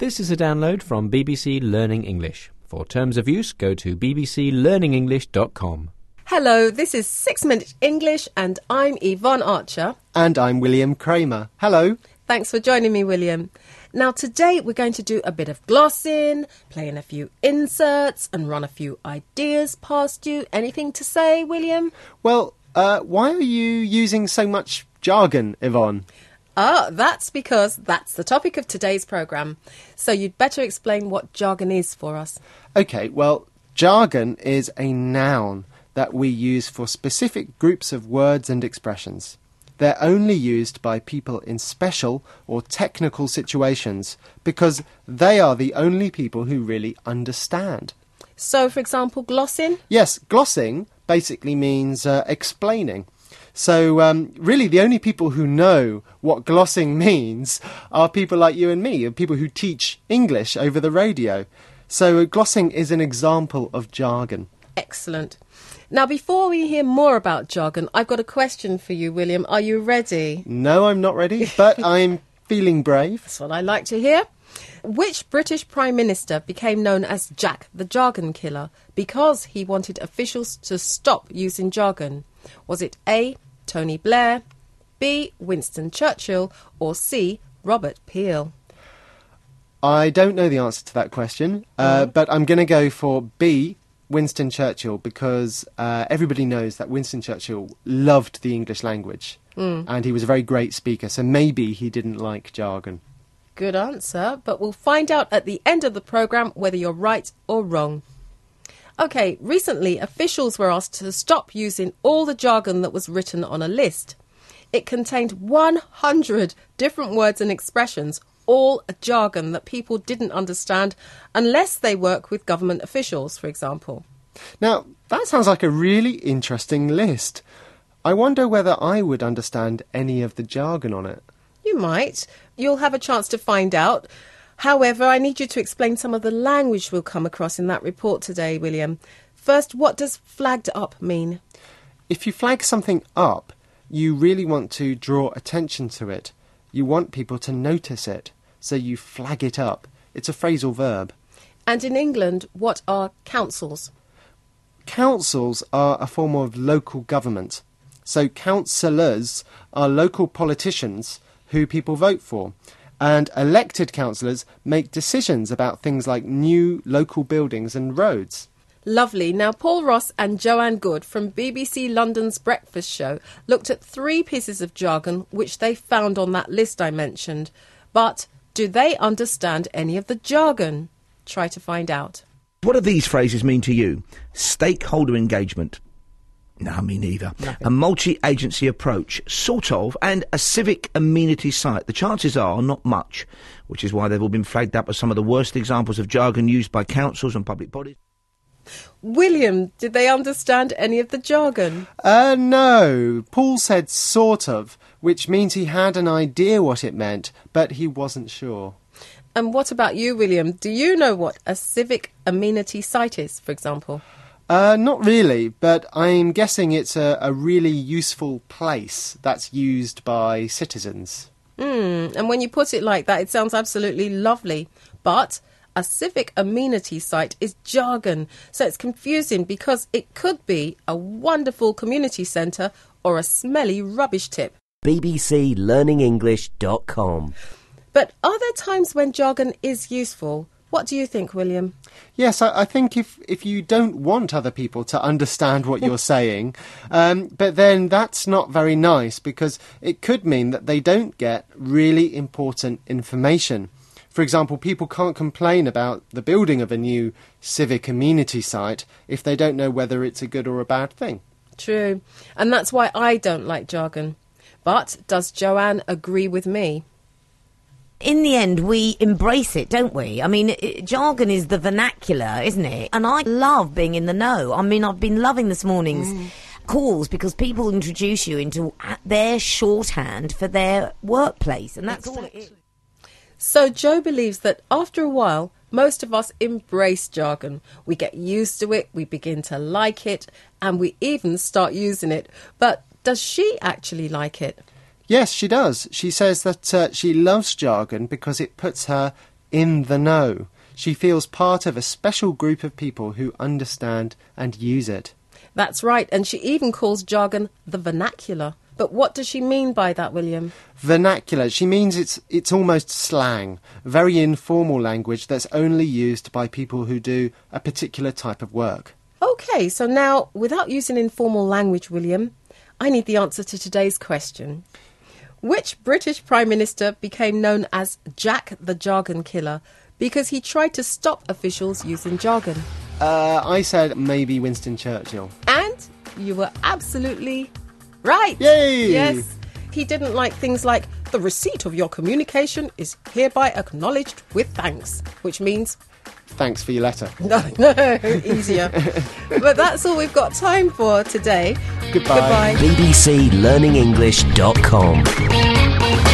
This is a download from BBC Learning English. For terms of use, go to bbclearningenglish.com. Hello, this is 6 Minute English and I'm Yvonne Archer. And I'm William Kramer. Hello. Thanks for joining me, William. Now, today we're going to do a bit of glossing, play in a few inserts and run a few ideas past you. Anything to say, William? Well, why are you using so much jargon, Yvonne? That's because that's the topic of today's programme. So you'd better explain what jargon is for us. OK, well, jargon is a noun that we use for specific groups of words and expressions. They're only used by people in special or technical situations because they are the only people who really understand. So, for example, glossing? Yes, glossing basically means explaining. So, really, the only people who know what glossing means are people like you and me, people who teach English over the radio. So, glossing is an example of jargon. Excellent. Now, before we hear more about jargon, I've got a question for you, William. Are you ready? No, I'm not ready, but I'm feeling brave. That's what I like to hear. Which British Prime Minister became known as Jack the Jargon Killer because he wanted officials to stop using jargon? Was it A, Tony Blair, B, Winston Churchill, or C, Robert Peel? I don't know the answer to that question, but I'm going to go for B, Winston Churchill, because everybody knows that Winston Churchill loved the English language and he was a very great speaker, so maybe he didn't like jargon. Good answer, but we'll find out at the end of the programme whether you're right or wrong. OK, recently officials were asked to stop using all the jargon that was written on a list. It contained 100 different words and expressions, all a jargon that people didn't understand unless they work with government officials, for example. Now, that sounds like a really interesting list. I wonder whether I would understand any of the jargon on it. You might. You'll have a chance to find out. However, I need you to explain some of the language we'll come across in that report today, William. First, what does flagged up mean? If you flag something up, you really want to draw attention to it. You want people to notice it, so you flag it up. It's a phrasal verb. And in England, what are councils? Councils are a form of local government. So councillors are local politicians who people vote for. And elected councillors make decisions about things like new local buildings and roads. Lovely. Now, Paul Ross and Joanne Good from BBC London's Breakfast Show looked at 3 pieces of jargon which they found on that list I mentioned. But do they understand any of the jargon? Try to find out. What do these phrases mean to you? Stakeholder engagement. No, me neither. Nothing. A multi-agency approach, sort of, and a civic amenity site. The chances are not much, which is why they've all been flagged up as some of the worst examples of jargon used by councils and public bodies. William, did they understand any of the jargon? No. Paul said sort of, which means he had an idea what it meant, but he wasn't sure. And what about you, William? Do you know what a civic amenity site is, for example? Not really, but I'm guessing it's a really useful place that's used by citizens. And when you put it like that, it sounds absolutely lovely. But a civic amenity site is jargon, so it's confusing because it could be a wonderful community centre or a smelly rubbish tip. bbclearningenglish.com. But are there times when jargon is useful? What do you think, William? Yes, I think if you don't want other people to understand what you're saying, but then that's not very nice because it could mean that they don't get really important information. For example, people can't complain about the building of a new civic amenity site if they don't know whether it's a good or a bad thing. True. And that's why I don't like jargon. But does Joanne agree with me? In the end, we embrace it, don't we? I mean, jargon is the vernacular, isn't it? And I love being in the know. I mean, I've been loving this morning's calls because people introduce you into their shorthand for their workplace, and that's all it is. So Joe believes that after a while, most of us embrace jargon. We get used to it, we begin to like it, and we even start using it. But does she actually like it? Yes, she does. She says that she loves jargon because it puts her in the know. She feels part of a special group of people who understand and use it. That's right, and she even calls jargon the vernacular. But what does she mean by that, William? Vernacular. She means it's almost slang, very informal language that's only used by people who do a particular type of work. OK, so now, without using informal language, William, I need the answer to today's question. Which British Prime Minister became known as Jack the Jargon Killer because he tried to stop officials using jargon? I said maybe Winston Churchill. And you were absolutely right. Yay! Yes. He didn't like things like, the receipt of your communication is hereby acknowledged with thanks, which means... Thanks for your letter. No, easier. But that's all we've got time for today. Goodbye. Goodbye. bbclearningenglish.com